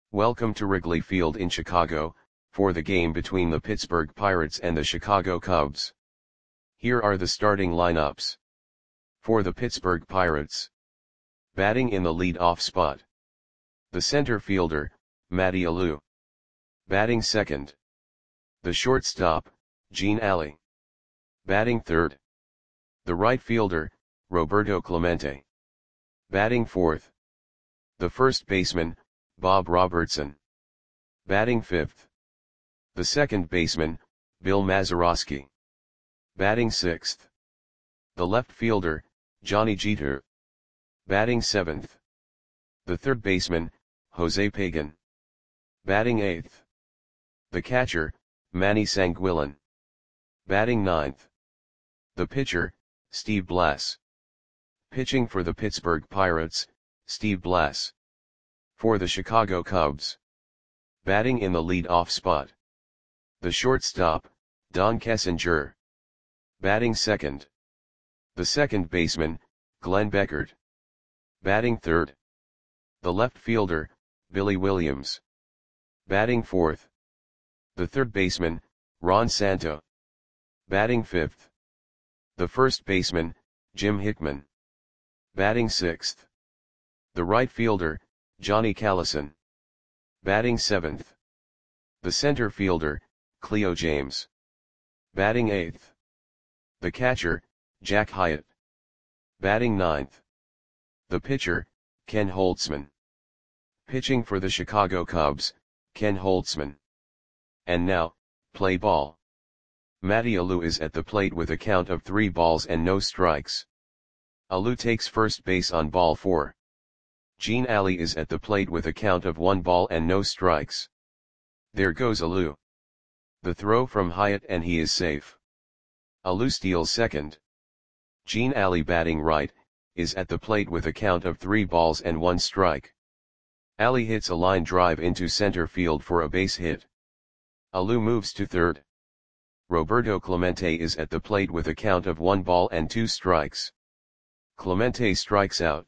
Welcome to Wrigley Field in Chicago, for the game between the Pittsburgh Pirates and the Chicago Cubs. Here are the starting lineups. For the Pittsburgh Pirates. Batting in the lead-off spot. The center fielder, Matty Alou. Batting second. The shortstop, Gene Alley. Batting third. The right fielder, Roberto Clemente. Batting fourth. The first baseman, Bob Robertson. Batting fifth. The second baseman, Bill Mazeroski. Batting sixth. The left fielder, Johnny Jeter. Batting seventh. The third baseman, Jose Pagan. Batting eighth. The catcher, Manny Sanguillen. Batting ninth. The pitcher, Steve Blass. Pitching for the Pittsburgh Pirates, Steve Blass. For the Chicago Cubs. Batting in the lead-off spot. The shortstop, Don Kessinger. Batting second. The second baseman, Glenn Beckert. Batting third. The left fielder, Billy Williams. Batting fourth. The third baseman, Ron Santo. Batting fifth. The first baseman, Jim Hickman. Batting sixth. The right fielder, Johnny Callison. Batting seventh. The center fielder, Cleo James. Batting eighth. The catcher, Jack Hyatt. Batting ninth. The pitcher, Ken Holtzman. Pitching for the Chicago Cubs, Ken Holtzman. And now, play ball. Matty Alou is at the plate with a count of 3 balls and no strikes. Alou takes first base on ball 4. Gene Alley is at the plate with a count of 1 ball and no strikes. There goes Alou. The throw from Hyatt and he is safe. Alou steals second. Gene Alley, batting right, is at the plate with a count of 3 balls and 1 strike. Alley hits a line drive into center field for a base hit. Alou moves to third. Roberto Clemente is at the plate with a count of 1 ball and 2 strikes. Clemente strikes out.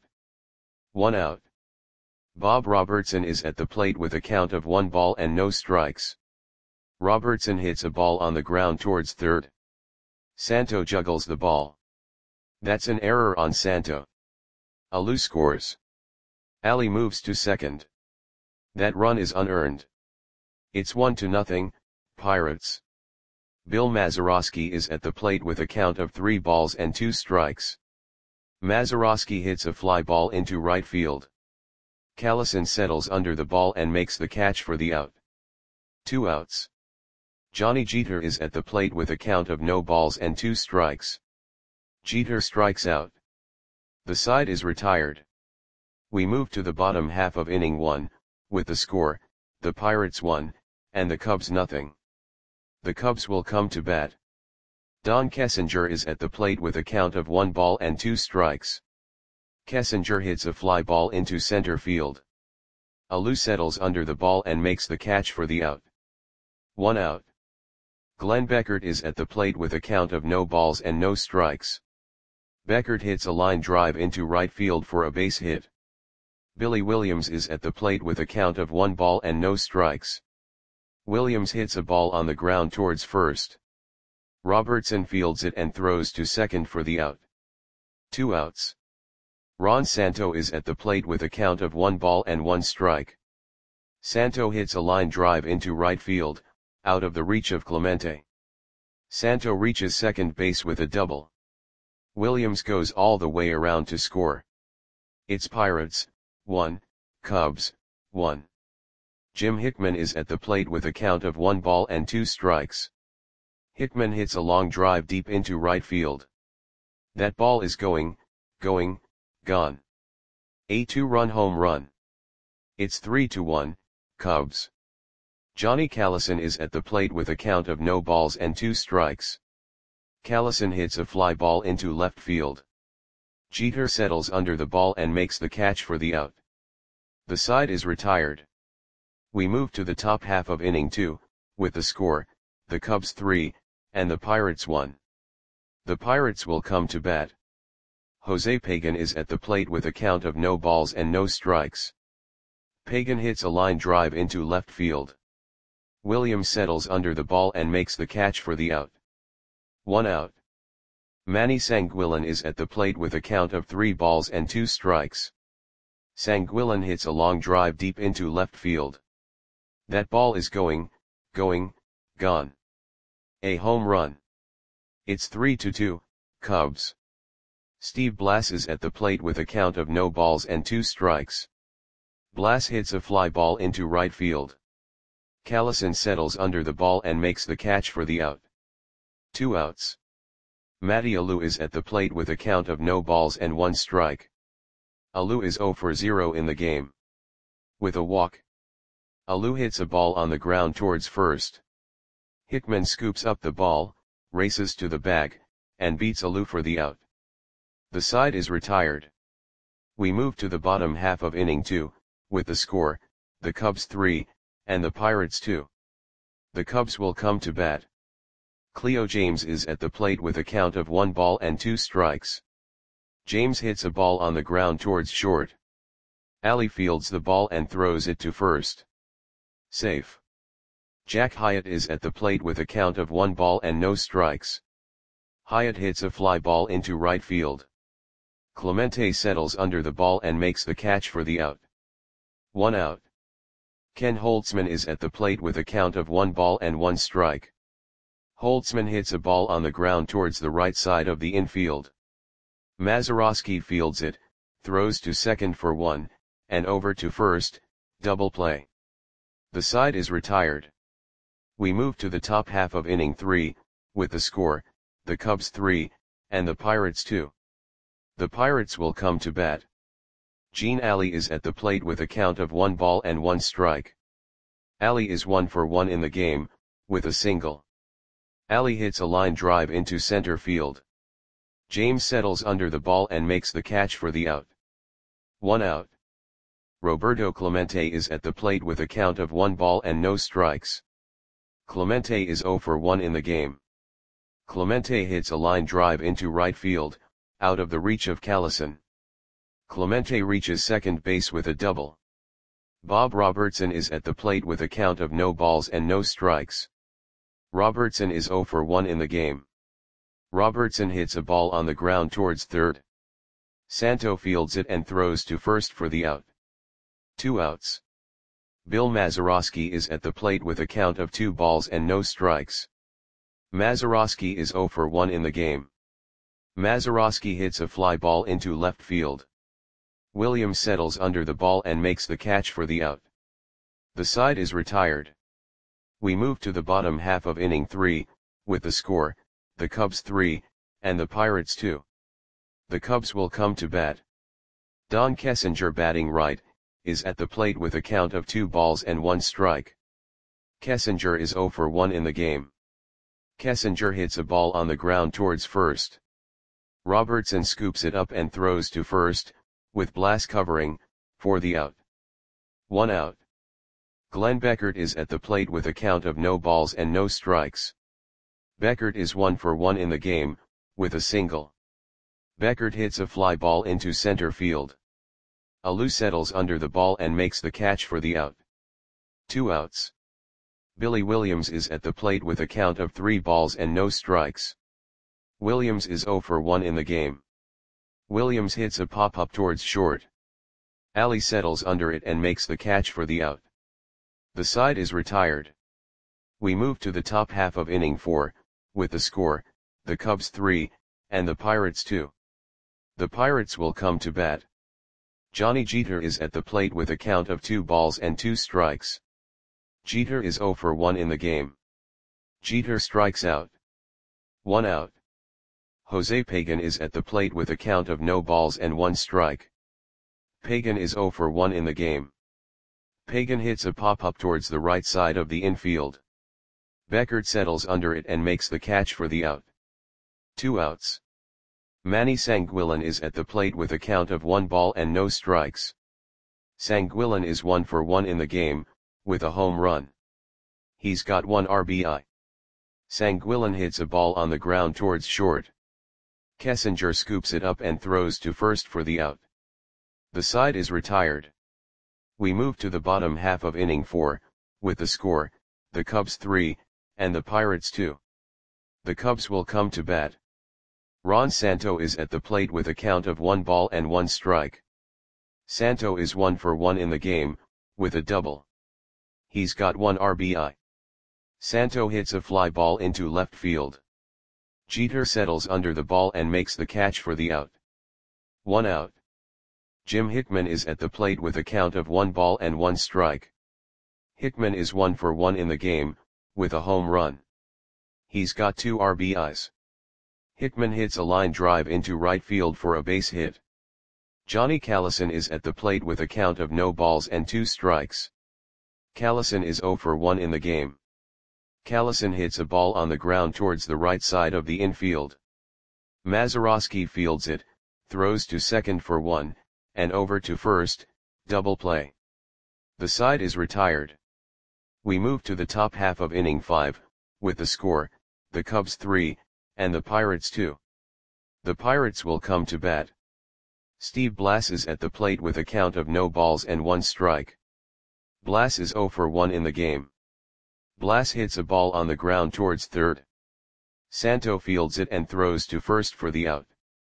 1 out. Bob Robertson is at the plate with a count of 1 ball and no strikes. Robertson hits a ball on the ground towards third. Santo juggles the ball. That's an error on Santo. Alou scores. Alley moves to second. That run is unearned. It's 1-0, Pirates. Bill Mazeroski is at the plate with a count of 3 balls and 2 strikes. Mazeroski hits a fly ball into right field. Callison settles under the ball and makes the catch for the out. 2 outs. Johnny Jeter is at the plate with a count of no balls and 2 strikes. Jeter strikes out. The side is retired. We move to the bottom half of inning 1, with the score, the Pirates 1, and the Cubs nothing. The Cubs will come to bat. Don Kessinger is at the plate with a count of 1 ball and 2 strikes. Kessinger hits a fly ball into center field. Alou settles under the ball and makes the catch for the out. 1 out. Glenn Beckert is at the plate with a count of no balls and no strikes. Beckert hits a line drive into right field for a base hit. Billy Williams is at the plate with a count of 1 ball and no strikes. Williams hits a ball on the ground towards first. Robertson fields it and throws to second for the out. 2 outs. Ron Santo is at the plate with a count of 1 ball and 1 strike. Santo hits a line drive into right field, out of the reach of Clemente. Santo reaches second base with a double. Williams goes all the way around to score. It's Pirates, 1, Cubs, 1. Jim Hickman is at the plate with a count of 1 ball and 2 strikes. Hickman hits a long drive deep into right field. That ball is gone. A 2-run home run. It's 3-1, Cubs. Johnny Callison is at the plate with a count of no balls and 2 strikes. Callison hits a fly ball into left field. Jeter settles under the ball and makes the catch for the out. The side is retired. We move to the top half of inning 2, with the score, the Cubs 3, and the Pirates 1. The Pirates will come to bat. Jose Pagan is at the plate with a count of no balls and no strikes. Pagan hits a line drive into left field. Williams settles under the ball and makes the catch for the out. 1 out. Manny Sanguillen is at the plate with a count of 3 balls and 2 strikes. Sanguillen hits a long drive deep into left field. That ball is gone. A home run. It's 3-2, Cubs. Steve Blass is at the plate with a count of no balls and 2 strikes. Blass hits a fly ball into right field. Callison settles under the ball and makes the catch for the out. 2 outs. Matty Alou is at the plate with a count of no balls and 1 strike. Alou is 0 for 0 in the game. With a walk. Alou hits a ball on the ground towards first. Hickman scoops up the ball, races to the bag, and beats Alou for the out. The side is retired. We move to the bottom half of inning 2, with the score, the Cubs 3, and the Pirates 2. The Cubs will come to bat. Cleo James is at the plate with a count of 1 ball and 2 strikes. James hits a ball on the ground towards short. Ali fields the ball and throws it to first. Safe. Jack Hyatt is at the plate with a count of 1 ball and no strikes. Hyatt hits a fly ball into right field. Clemente settles under the ball and makes the catch for the out. 1 out. Ken Holtzman is at the plate with a count of 1 ball and 1 strike. Holtzman hits a ball on the ground towards the right side of the infield. Mazeroski fields it, throws to second for 1, and over to first, double play. The side is retired. We move to the top half of inning 3, with the score, the Cubs 3, and the Pirates 2. The Pirates will come to bat. Gene Ali is at the plate with a count of 1 ball and 1 strike. Ali is 1 for 1 in the game, with a single. Ali hits a line drive into center field. James settles under the ball and makes the catch for the out. 1 out. Roberto Clemente is at the plate with a count of 1 ball and no strikes. Clemente is 0 for 1 in the game. Clemente hits a line drive into right field, out of the reach of Callison. Clemente reaches second base with a double. Bob Robertson is at the plate with a count of no balls and no strikes. Robertson is 0 for 1 in the game. Robertson hits a ball on the ground towards third. Santo fields it and throws to first for the out. 2 outs. Bill Mazeroski is at the plate with a count of 2 balls and no strikes. Mazeroski is 0 for 1 in the game. Mazeroski hits a fly ball into left field. Williams settles under the ball and makes the catch for the out. The side is retired. We move to the bottom half of inning 3, with the score, the Cubs 3, and the Pirates 2. The Cubs will come to bat. Don Kessinger, batting right, is at the plate with a count of 2 balls and 1 strike. Kessinger is 0 for 1 in the game. Kessinger hits a ball on the ground towards first. Robertson scoops it up and throws to first, with Blass covering, for the out. 1 out. Glenn Beckert is at the plate with a count of no balls and no strikes. Beckert is 1 for 1 in the game, with a single. Beckert hits a fly ball into center field. Alou settles under the ball and makes the catch for the out. 2 outs. Billy Williams is at the plate with a count of 3 balls and no strikes. Williams is 0 for 1 in the game. Williams hits a pop-up towards short. Ali settles under it and makes the catch for the out. The side is retired. We move to the top half of inning 4, with the score, the Cubs 3, and the Pirates 2. The Pirates will come to bat. Johnny Jeter is at the plate with a count of 2 balls and 2 strikes. Jeter is 0 for 1 in the game. Jeter strikes out. 1 out. Jose Pagan is at the plate with a count of no balls and 1 strike. Pagan is 0 for 1 in the game. Pagan hits a pop-up towards the right side of the infield. Beckert settles under it and makes the catch for the out. 2 outs. Manny Sanguillen is at the plate with a count of 1 ball and no strikes. Sanguillen is 1 for 1 in the game, with a home run. He's got 1 RBI. Sanguillen hits a ball on the ground towards short. Kessinger scoops it up and throws to first for the out. The side is retired. We move to the bottom half of inning 4, with the score, the Cubs 3, and the Pirates 2. The Cubs will come to bat. Ron Santo is at the plate with a count of 1 ball and 1 strike. Santo is 1 for 1 in the game, with a double. He's got 1 RBI. Santo hits a fly ball into left field. Jeter settles under the ball and makes the catch for the out. 1 out. Jim Hickman is at the plate with a count of 1 ball and 1 strike. Hickman is 1 for 1 in the game, with a home run. He's got 2 RBIs. Hickman hits a line drive into right field for a base hit. Johnny Callison is at the plate with a count of no balls and 2 strikes. Callison is 0 for 1 in the game. Callison hits a ball on the ground towards the right side of the infield. Mazeroski fields it, throws to second for 1, and over to first, double play. The side is retired. We move to the top half of inning 5, with the score, the Cubs 3, and the Pirates 2. The Pirates will come to bat. Steve Blass is at the plate with a count of no balls and 1 strike. Blass is 0 for 1 in the game. Blass hits a ball on the ground towards third. Santo fields it and throws to first for the out.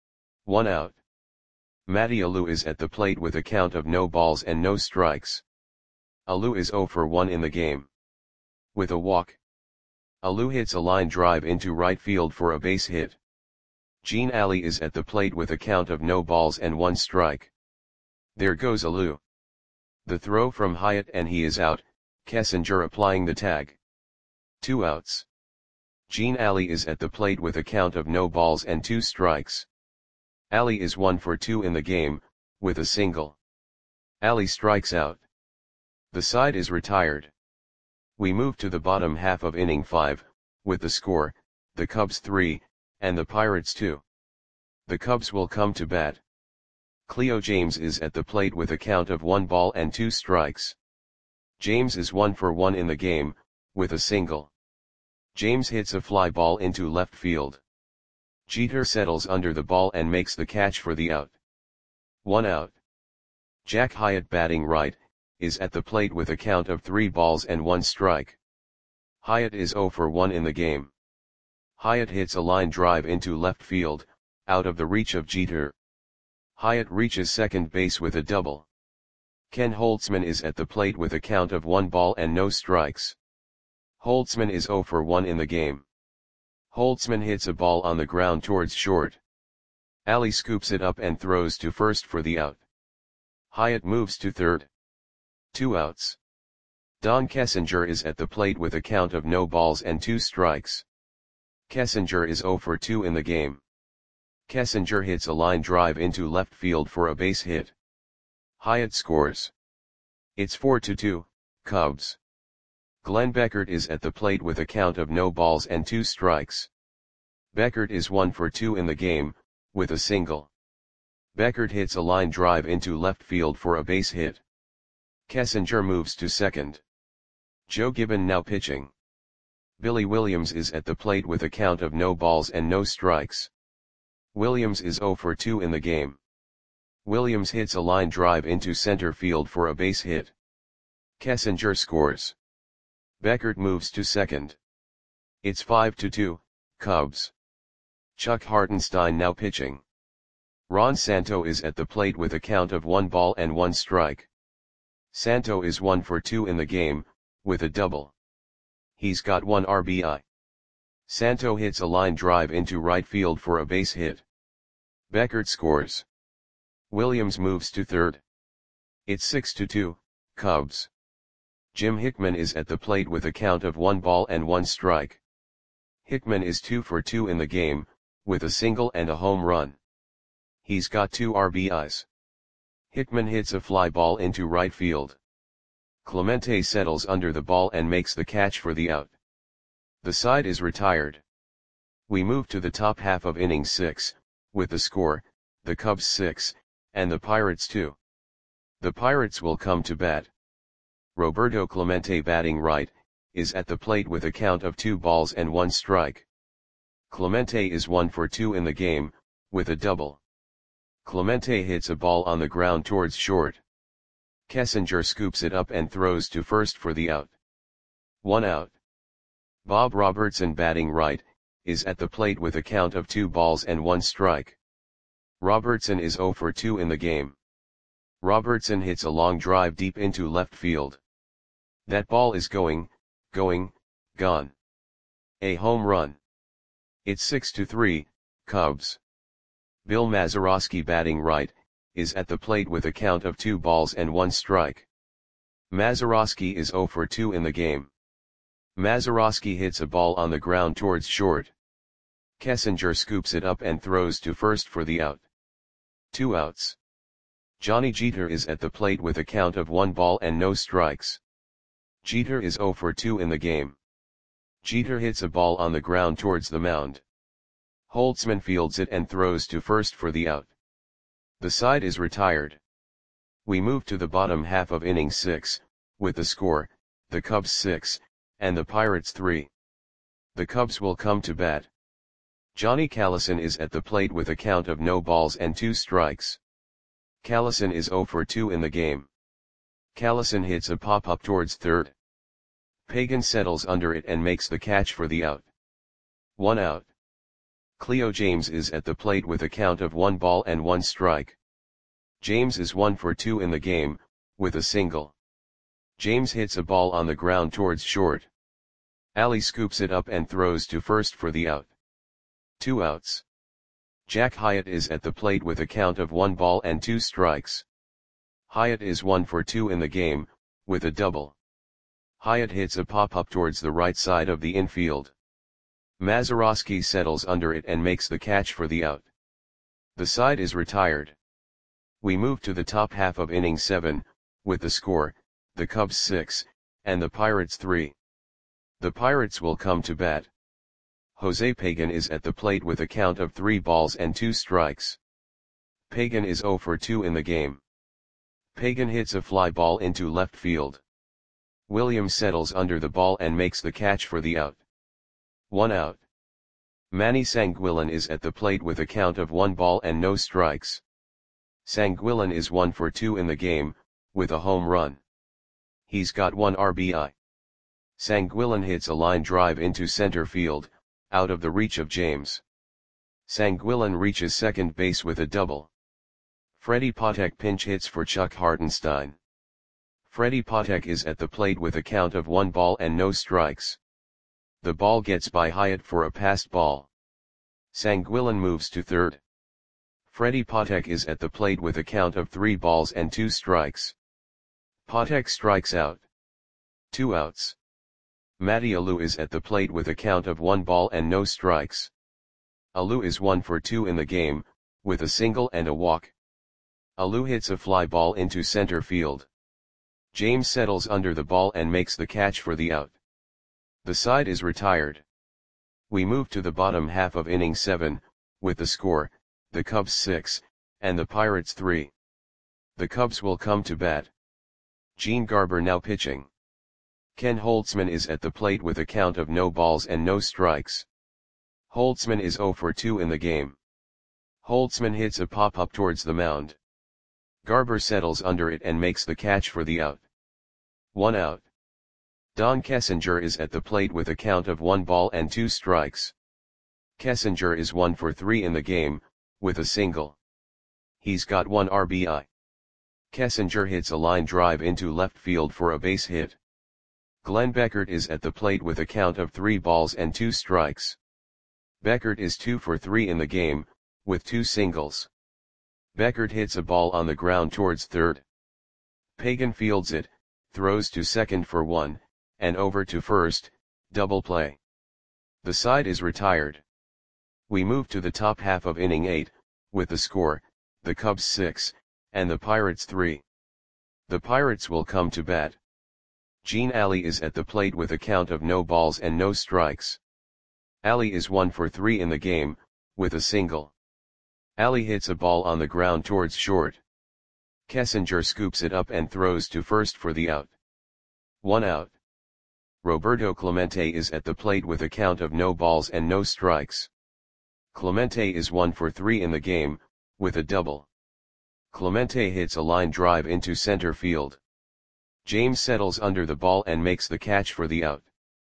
1 out. Matty Alou is at the plate with a count of no balls and no strikes. Alou is 0 for 1 in the game. With a walk. Alou hits a line drive into right field for a base hit. Gene Alley is at the plate with a count of no balls and 1 strike. There goes Alou. The throw from Hyatt and he is out, Kessinger applying the tag. 2 outs. Gene Alley is at the plate with a count of no balls and 2 strikes. Alley is 1 for 2 in the game, with a single. Alley strikes out. The side is retired. We move to the bottom half of inning 5, with the score, the Cubs 3, and the Pirates 2. The Cubs will come to bat. Cleo James is at the plate with a count of 1 ball and 2 strikes. James is 1 for 1 in the game, with a single. James hits a fly ball into left field. Jeter settles under the ball and makes the catch for the out. 1 out. Jack Hyatt, batting right, is at the plate with a count of 3 balls and 1 strike. Hyatt is 0 for 1 in the game. Hyatt hits a line drive into left field, out of the reach of Jeter. Hyatt reaches second base with a double. Ken Holtzman is at the plate with a count of 1 ball and no strikes. Holtzman is 0 for 1 in the game. Holtzman hits a ball on the ground towards short. Alley scoops it up and throws to first for the out. Hyatt moves to third. 2 outs. Don Kessinger is at the plate with a count of no balls and 2 strikes. Kessinger is 0 for 2 in the game. Kessinger hits a line drive into left field for a base hit. Hyatt scores. It's 4-2, Cubs. Glenn Beckert is at the plate with a count of no balls and 2 strikes. Beckert is 1 for 2 in the game, with a single. Beckert hits a line drive into left field for a base hit. Kessinger moves to second. Joe Gibbon now pitching. Billy Williams is at the plate with a count of no balls and no strikes. Williams is 0 for 2 in the game. Williams hits a line drive into center field for a base hit. Kessinger scores. Beckert moves to second. It's 5-2, Cubs. Chuck Hartenstein now pitching. Ron Santo is at the plate with a count of 1 ball and 1 strike. Santo is 1 for 2 in the game, with a double. He's got 1 RBI. Santo hits a line drive into right field for a base hit. Beckert scores. Williams moves to third. It's 6-2, Cubs. Jim Hickman is at the plate with a count of 1 ball and 1 strike. Hickman is 2 for 2 in the game, with a single and a home run. He's got 2 RBIs. Hickman hits a fly ball into right field. Clemente settles under the ball and makes the catch for the out. The side is retired. We move to the top half of inning 6, with the score, the Cubs 6, and the Pirates 2. The Pirates will come to bat. Roberto Clemente, batting right, is at the plate with a count of 2 balls and 1 strike. Clemente is 1 for 2 in the game, with a double. Clemente hits a ball on the ground towards short. Kessinger scoops it up and throws to first for the out. 1 out. Bob Robertson, batting right, is at the plate with a count of 2 balls and 1 strike. Robertson is 0 for 2 in the game. Robertson hits a long drive deep into left field. That ball is gone. A home run. It's 6-3, Cubs. Bill Mazeroski, batting right, is at the plate with a count of 2 balls and 1 strike. Mazeroski is 0 for 2 in the game. Mazeroski hits a ball on the ground towards short. Kessinger scoops it up and throws to first for the out. 2 outs. Johnny Jeter is at the plate with a count of 1 ball and no strikes. Jeter is 0 for 2 in the game. Jeter hits a ball on the ground towards the mound. Holtzman fields it and throws to first for the out. The side is retired. We move to the bottom half of inning 6, with the score, the Cubs 6, and the Pirates 3. The Cubs will come to bat. Johnny Callison is at the plate with a count of no balls and 2 strikes. Callison is 0 for 2 in the game. Callison hits a pop-up towards third. Pagan settles under it and makes the catch for the out. 1 out. Cleo James is at the plate with a count of 1 ball and 1 strike. James is 1 for 2 in the game, with a single. James hits a ball on the ground towards short. Ali scoops it up and throws to first for the out. 2 outs. Jack Hyatt is at the plate with a count of 1 ball and 2 strikes. Hyatt is 1 for 2 in the game, with a double. Hyatt hits a pop-up towards the right side of the infield. Mazeroski settles under it and makes the catch for the out. The side is retired. We move to the top half of inning 7, with the score, the Cubs 6, and the Pirates 3. The Pirates will come to bat. Jose Pagan is at the plate with a count of 3 balls and 2 strikes. Pagan is 0 for 2 in the game. Pagan hits a fly ball into left field. Williams settles under the ball and makes the catch for the out. 1 out. Manny Sanguillen is at the plate with a count of 1 ball and no strikes. Sanguillen is 1 for 2 in the game, with a home run. He's got 1 RBI. Sanguillen hits a line drive into center field, out of the reach of James. Sanguillen reaches second base with a double. Freddie Patek pinch hits for Chuck Hartenstein. Freddie Patek is at the plate with a count of 1 ball and no strikes. The ball gets by Hyatt for a passed ball. Sanguillen moves to third. Freddie Patek is at the plate with a count of 3 balls and 2 strikes. Patek strikes out. 2 outs. Matty Alou is at the plate with a count of 1 ball and no strikes. Alou is 1 for 2 in the game, with a single and a walk. Alou hits a fly ball into center field. James settles under the ball and makes the catch for the out. The side is retired. We move to the bottom half of inning 7, with the score, the Cubs 6, and the Pirates 3. The Cubs will come to bat. Gene Garber now pitching. Ken Holtzman is at the plate with a count of no balls and no strikes. Holtzman is 0 for 2 in the game. Holtzman hits a pop-up towards the mound. Garber settles under it and makes the catch for the out. 1 out. Don Kessinger is at the plate with a count of 1 ball and 2 strikes. Kessinger is 1 for 3 in the game, with a single. He's got 1 RBI. Kessinger hits a line drive into left field for a base hit. Glenn Beckert is at the plate with a count of 3 balls and 2 strikes. Beckert is 2 for 3 in the game, with 2 singles. Beckert hits a ball on the ground towards third. Pagan fields it, throws to second for 1, and over to first, double play. The side is retired. We move to the top half of inning 8, with the score, the Cubs 6, and the Pirates 3. The Pirates will come to bat. Gene Alley is at the plate with a count of no balls and no strikes. Alley is 1 for 3 in the game, with a single. Alley hits a ball on the ground towards short. Kessinger scoops it up and throws to first for the out. 1 out. Roberto Clemente is at the plate with a count of no balls and no strikes. Clemente is 1 for 3 in the game, with a double. Clemente hits a line drive into center field. James settles under the ball and makes the catch for the out.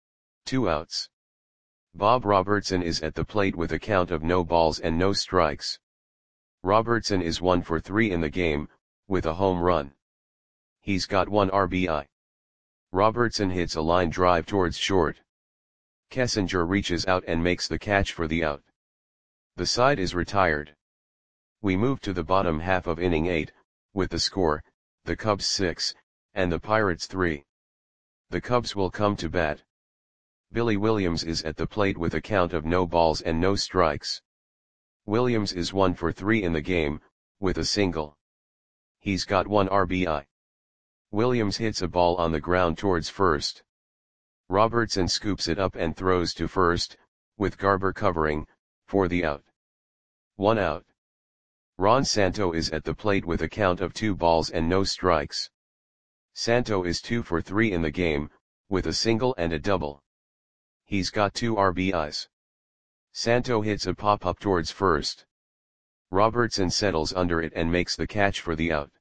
2 outs. Bob Robertson is at the plate with a count of no balls and no strikes. Robertson is 1 for 3 in the game, with a home run. He's got 1 RBI. Robertson hits a line drive towards short. Kessinger reaches out and makes the catch for the out. The side is retired. We move to the bottom half of inning 8, with the score, the Cubs 6, and the Pirates 3. The Cubs will come to bat. Billy Williams is at the plate with a count of no balls and no strikes. Williams is 1 for 3 in the game, with a single. He's got 1 RBI. Williams hits a ball on the ground towards first. Robertson scoops it up and throws to first, with Garber covering, for the out. 1 out. Ron Santo is at the plate with a count of 2 balls and no strikes. Santo is 2 for 3 in the game, with a single and a double. He's got 2 RBIs. Santo hits a pop-up towards first. Robertson settles under it and makes the catch for the out.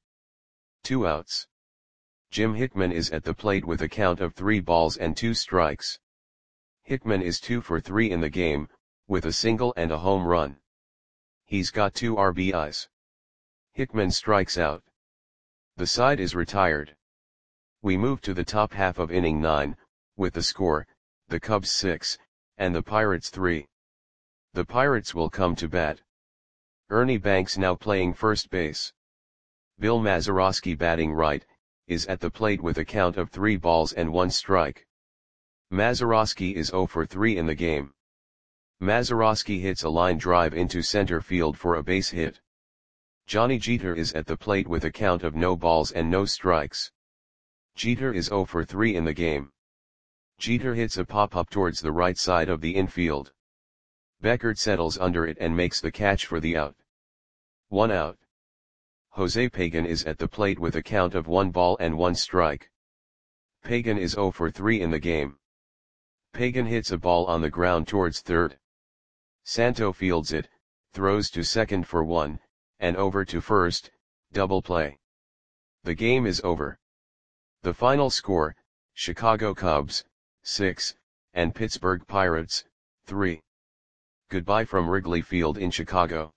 2 outs. Jim Hickman is at the plate with a count of 3 balls and 2 strikes. Hickman is 2 for 3 in the game, with a single and a home run. He's got 2 RBIs. Hickman strikes out. The side is retired. We move to the top half of inning 9, with the score, the Cubs 6, and the Pirates 3. The Pirates will come to bat. Ernie Banks now playing first base. Bill Mazeroski batting right, is at the plate with a count of 3 balls and 1 strike. Mazeroski is 0 for 3 in the game. Mazeroski hits a line drive into center field for a base hit. Johnny Jeter is at the plate with a count of no balls and no strikes. Jeter is 0 for 3 in the game. Jeter hits a pop-up towards the right side of the infield. Beckert settles under it and makes the catch for the out. 1 out. Jose Pagan is at the plate with a count of 1 ball and 1 strike. Pagan is 0 for 3 in the game. Pagan hits a ball on the ground towards third. Santo fields it, throws to second for 1, and over to first, double play. The game is over. The final score, Chicago Cubs, 6, and Pittsburgh Pirates, 3. Goodbye from Wrigley Field in Chicago.